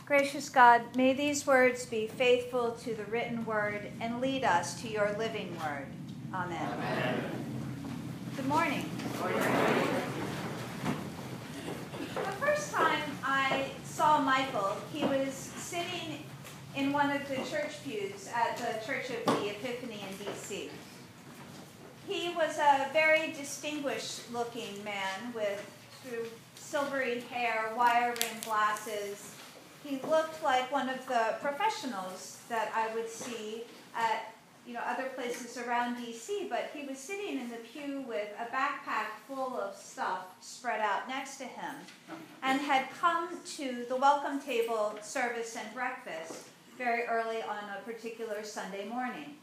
Gracious God, may these words be faithful to the written word and lead us to your living word. Amen. Amen. Good morning. Good morning. The first time I saw Michael, he was sitting in one of the church pews at the Church of the Epiphany in D.C. He was a very distinguished-looking man with silvery hair, wire-rimmed glasses. He looked like one of the professionals that I would see at other places around D.C., but he was sitting in the pew with a backpack full of stuff spread out next to him and had come to the welcome table service and breakfast very early on a particular Sunday morning.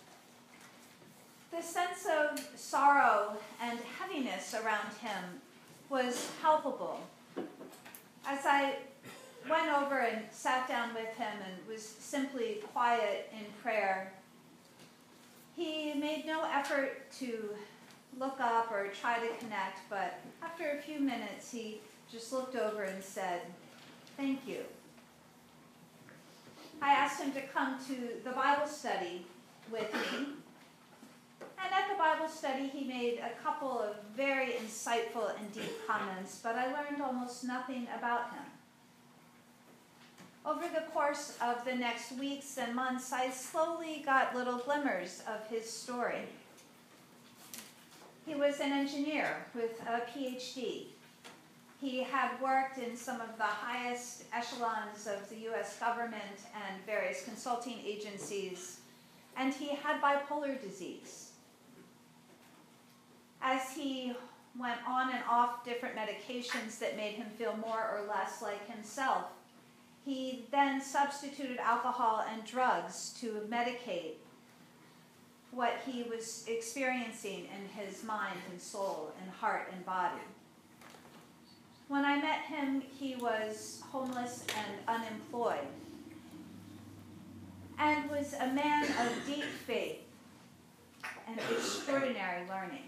The sense of sorrow and heaviness around him was palpable. As I went over and sat down with him and was simply quiet in prayer, he made no effort to look up or try to connect, but after a few minutes he just looked over and said, "Thank you." I asked him to come to the Bible study with me, and at the Bible study he made a couple of very insightful and deep comments, but I learned almost nothing about him. Over the course of the next weeks and months, I slowly got little glimmers of his story. He was an engineer with a PhD. He had worked in some of the highest echelons of the U.S. government and various consulting agencies, and he had bipolar disease. As he went on and off different medications that made him feel more or less like himself, he then substituted alcohol and drugs to medicate what he was experiencing in his mind and soul and heart and body. When I met him, he was homeless and unemployed, and was a man of deep faith and extraordinary learning.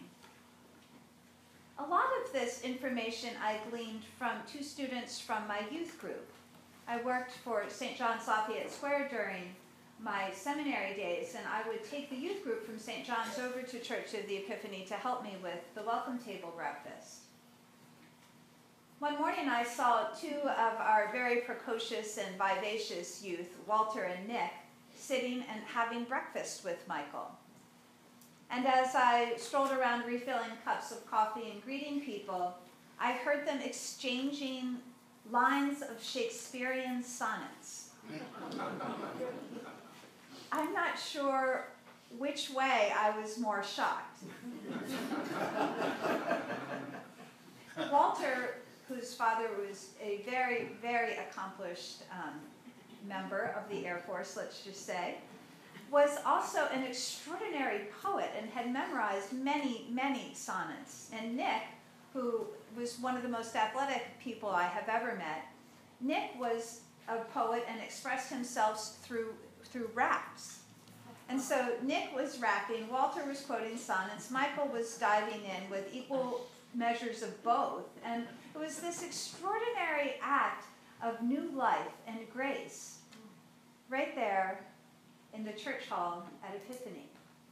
A lot of this information I gleaned from two students from my youth group. I worked for St. John's Lafayette Square during my seminary days, and I would take the youth group from St. John's over to Church of the Epiphany to help me with the welcome table breakfast. One morning I saw two of our very precocious and vivacious youth, Walter and Nick, sitting and having breakfast with Michael. And as I strolled around refilling cups of coffee and greeting people, I heard them exchanging lines of Shakespearean sonnets. I'm not sure which way I was more shocked. Walter, whose father was a very, very accomplished member of the Air Force, let's just say, was also an extraordinary poet and had memorized many, many sonnets. And Nick, who was one of the most athletic people I have ever met, Nick was a poet and expressed himself through raps. And so Nick was rapping, Walter was quoting sonnets, Michael was diving in with equal measures of both. And it was this extraordinary act of new life and grace right there in the church hall at Epiphany.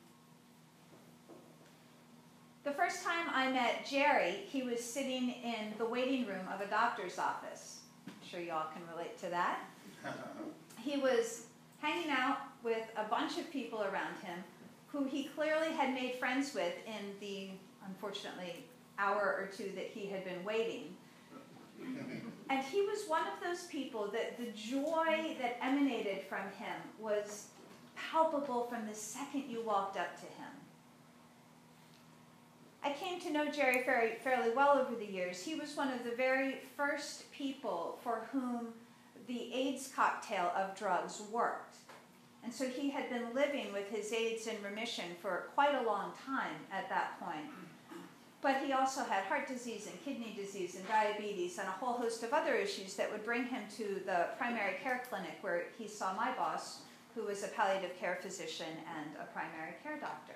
The first time I met Jerry, he was sitting in the waiting room of a doctor's office. I'm sure you all can relate to that. He was hanging out with a bunch of people around him who he clearly had made friends with in the, unfortunately, hour or two that he had been waiting. And he was one of those people that the joy that emanated from him was palpable from the second you walked up to him. I came to know Jerry fairly well over the years. He was one of the very first people for whom the AIDS cocktail of drugs worked. And so he had been living with his AIDS in remission for quite a long time at that point. But he also had heart disease and kidney disease and diabetes and a whole host of other issues that would bring him to the primary care clinic where he saw my boss, who was a palliative care physician and a primary care doctor.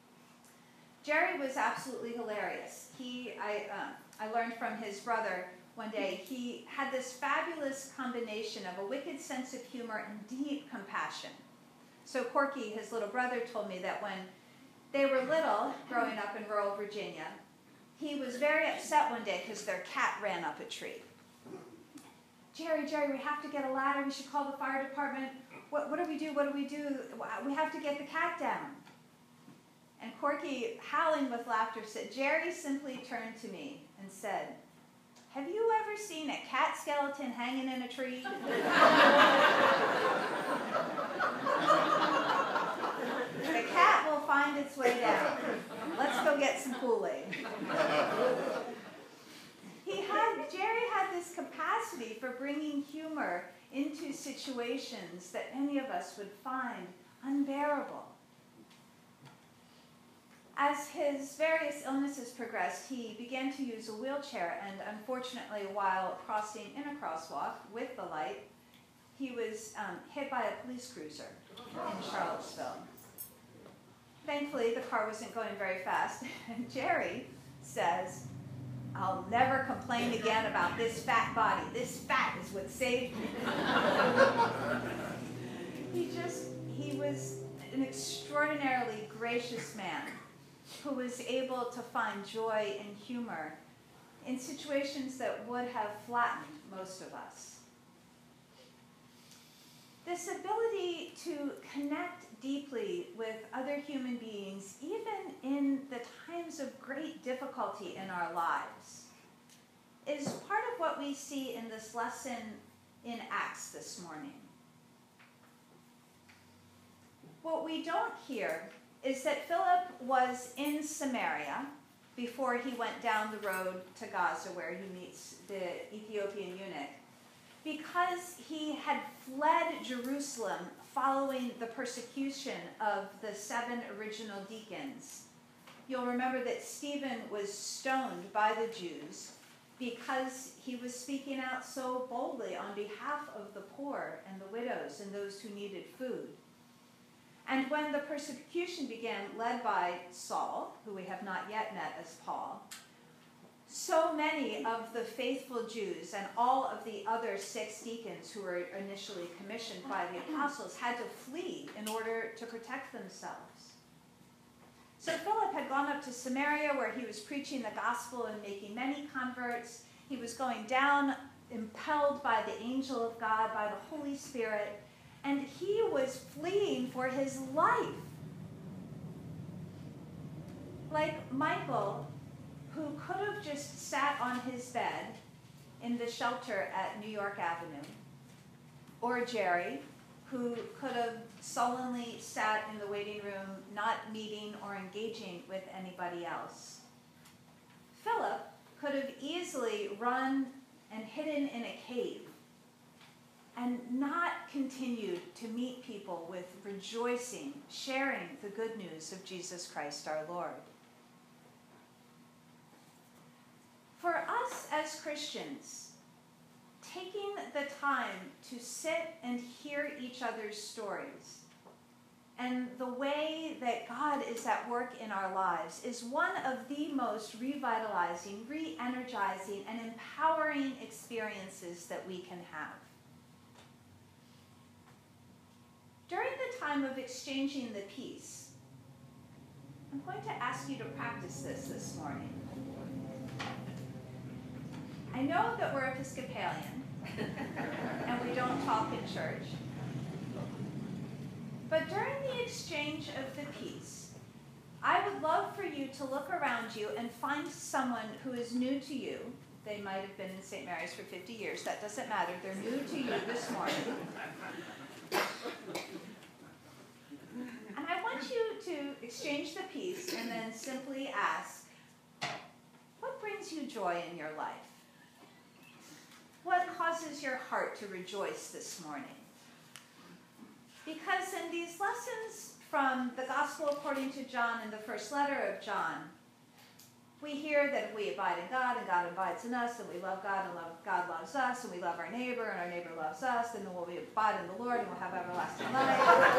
Jerry was absolutely hilarious. I learned from his brother one day, he had this fabulous combination of a wicked sense of humor and deep compassion. So Corky, his little brother, told me that when they were little, growing up in rural Virginia, he was very upset one day because their cat ran up a tree. Jerry, we have to get a ladder. We should call the fire department. What do we do? What do we do? We have to get the cat down. And Corky, howling with laughter, said, Jerry simply turned to me and said, have you ever seen a cat skeleton hanging in a tree? The cat will find its way down. Let's go get some Kool-Aid. Jerry had this capacity for bringing humor into situations that many of us would find unbearable. As his various illnesses progressed, he began to use a wheelchair, and unfortunately, while crossing in a crosswalk with the light, he was hit by a police cruiser in Charlottesville. Thankfully, the car wasn't going very fast, and Jerry says, I'll never complain again about this fat body. This fat is what saved me. He was an extraordinarily gracious man who was able to find joy and humor in situations that would have flattened most of us. This ability to connect deeply with other human beings, even in the times of great difficulty in our lives, is part of what we see in this lesson in Acts this morning. What we don't hear is that Philip was in Samaria before he went down the road to Gaza, where he meets the Ethiopian eunuch, because he had fled Jerusalem following the persecution of the 7 original deacons. You'll remember that Stephen was stoned by the Jews because he was speaking out so boldly on behalf of the poor and the widows and those who needed food. And when the persecution began, led by Saul, who we have not yet met as Paul, so many of the faithful Jews and all of the other 6 deacons who were initially commissioned by the apostles had to flee in order to protect themselves. So Philip had gone up to Samaria, where he was preaching the gospel and making many converts. He was going down, impelled by the angel of God, by the Holy Spirit, and he was fleeing for his life. Like Michael, who could have just sat on his bed in the shelter at New York Avenue, or Jerry, who could have sullenly sat in the waiting room, not meeting or engaging with anybody else. Philip could have easily run and hidden in a cave and not continued to meet people with rejoicing, sharing the good news of Jesus Christ our Lord. For us as Christians, taking the time to sit and hear each other's stories and the way that God is at work in our lives is one of the most revitalizing, re-energizing, and empowering experiences that we can have. During the time of exchanging the peace, I'm going to ask you to practice this morning. I know that we're Episcopalian, and we don't talk in church. But during the exchange of the peace, I would love for you to look around you and find someone who is new to you. They might have been in St. Mary's for 50 years. That doesn't matter. They're new to you this morning. And I want you to exchange the peace and then simply ask, what brings you joy in your life? What causes your heart to rejoice this morning? Because in these lessons from the Gospel according to John in the first letter of John, we hear that if we abide in God and God abides in us, and we love God and God loves us, and we love our neighbor and our neighbor loves us, then we'll abide in the Lord and we'll have everlasting life.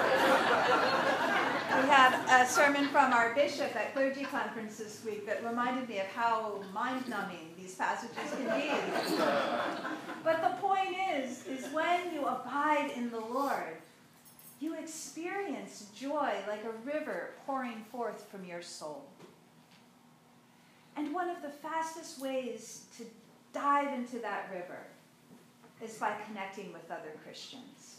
We had a sermon from our bishop at clergy conference this week that reminded me of how mind-numbing these these passages can be. But the point is when you abide in the Lord, you experience joy like a river pouring forth from your soul. And one of the fastest ways to dive into that river is by connecting with other Christians.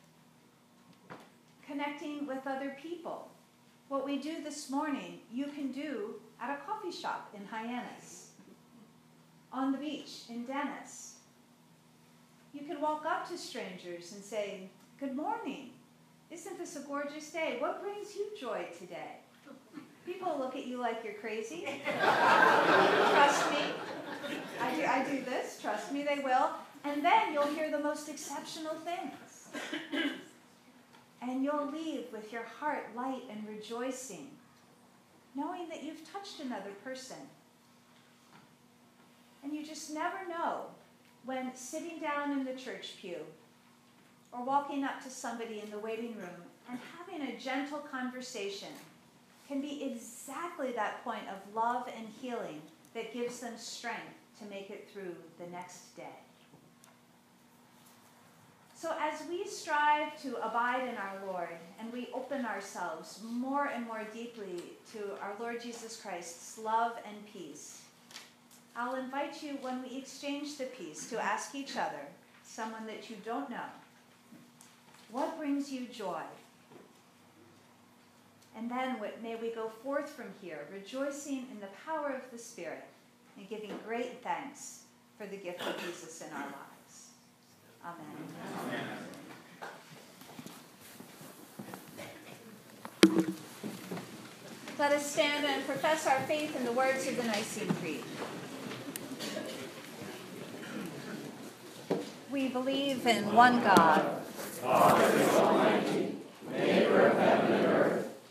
Connecting with other people. What we do this morning, you can do at a coffee shop in Hyannis, on the beach in Dennis. You can walk up to strangers and say, "Good morning. Isn't this a gorgeous day? What brings you joy today?" People look at you like you're crazy. Trust me. I do this. Trust me, they will. And then you'll hear the most exceptional things. And you'll leave with your heart light and rejoicing, knowing that you've touched another person. And you just never know when sitting down in the church pew or walking up to somebody in the waiting room and having a gentle conversation can be exactly that point of love and healing that gives them strength to make it through the next day. So as we strive to abide in our Lord and we open ourselves more and more deeply to our Lord Jesus Christ's love and peace, I'll invite you when we exchange the peace to ask each other, someone that you don't know, what brings you joy? And then may we go forth from here, rejoicing in the power of the Spirit and giving great thanks for the gift of Jesus in our lives. Amen. Amen. Let us stand and profess our faith in the words of the Nicene Creed. We believe in one God, Father,